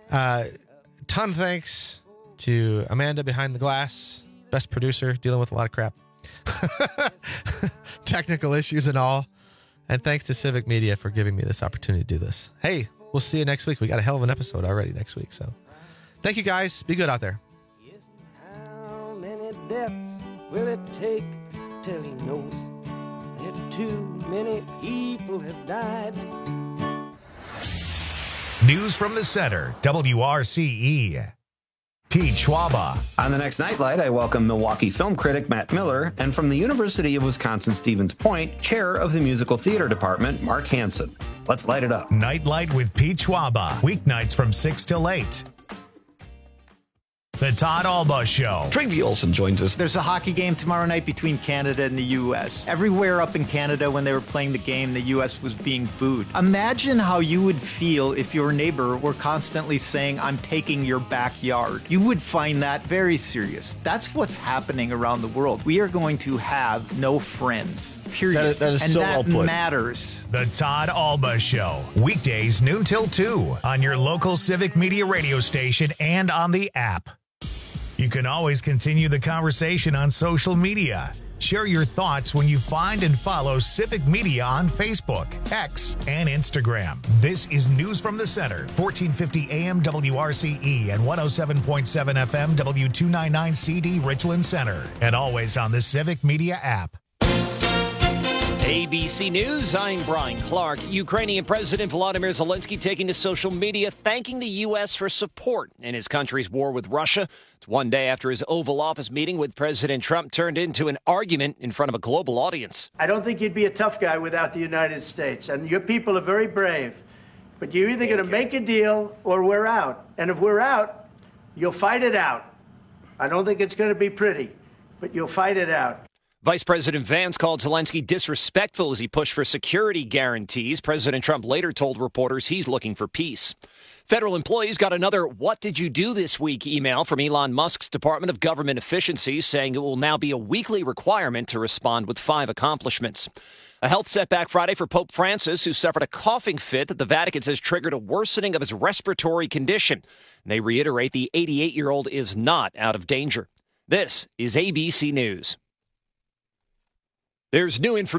Ton thanks to Amanda behind the glass, best producer, dealing with a lot of crap. Technical issues and all. And thanks to Civic Media for giving me this opportunity to do this. Hey, we'll see you next week. We got a hell of an episode already next week. So thank you guys. Be good out there. How many deaths will it take till he knows that too many people have died? News from the center, WRCE. Pete Schwaba. On the next Nightlight, I welcome Milwaukee film critic Matt Miller, and from the University of Wisconsin-Stevens Point, chair of the musical theater department, Mark Hansen. Let's light it up. Nightlight with Pete Schwaba. Weeknights from 6 till 8. The Todd Alba Show. Travi Olson joins us. There's a hockey game tomorrow night between Canada and the U.S. Everywhere up in Canada when they were playing the game, the U.S. was being booed. Imagine how you would feel if your neighbor were constantly saying, "I'm taking your backyard." You would find that very serious. That's what's happening around the world. We are going to have no friends. Period. That is and so that well put. matters. The Todd Alba Show. Weekdays noon till 2 on your local Civic Media radio station and on the app. You can always continue the conversation on social media. Share your thoughts when you find and follow Civic Media on Facebook, X, and Instagram. This is News from the Center, 1450 AM WRCE and 107.7 FM W299 CD Richland Center, and always on the Civic Media app. ABC News, I'm Brian Clark. Ukrainian President Volodymyr Zelensky taking to social media thanking the U.S. for support in his country's war with Russia. It's one day after his Oval Office meeting with President Trump turned into an argument in front of a global audience. I don't think you'd be a tough guy without the United States, and your people are very brave. But you're either going to make a deal or we're out. And if we're out, you'll fight it out. I don't think it's going to be pretty, but you'll fight it out. Vice President Vance called Zelensky disrespectful as he pushed for security guarantees. President Trump later told reporters he's looking for peace. Federal employees got another "What did you do this week?" email from Elon Musk's Department of Government Efficiency saying it will now be a weekly requirement to respond with 5 accomplishments. A health setback Friday for Pope Francis, who suffered a coughing fit that the Vatican says triggered a worsening of his respiratory condition. They reiterate the 88-year-old is not out of danger. This is ABC News. There's new information.